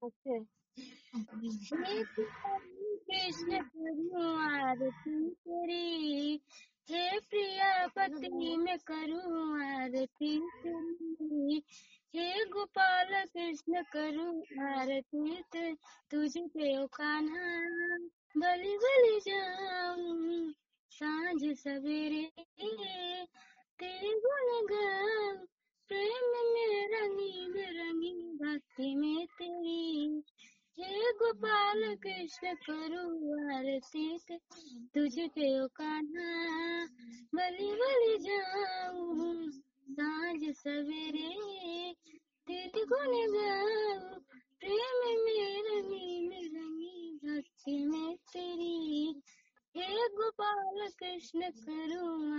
Okay. हे कृष्ण करूं आरती तेरी, हे प्रिया पति मैं करूं आरती तेरी, हे गोपाल कृष्ण करूं आरती तेरी, तुझे देव कान्हा बलि बलि जाऊं सांझ सवेरे, तेरे गुण गाऊं प्रेम में रंगी भक्ति में तेरी, हे गोपाल कृष्ण करूं आरती ते, तुझे देव कान्हा बलि बलि जाऊं सांझ सवेरे, तेरे गुण गाऊं प्रेम में रंगी भक्ति में तेरी, हे गोपाल कृष्ण करूं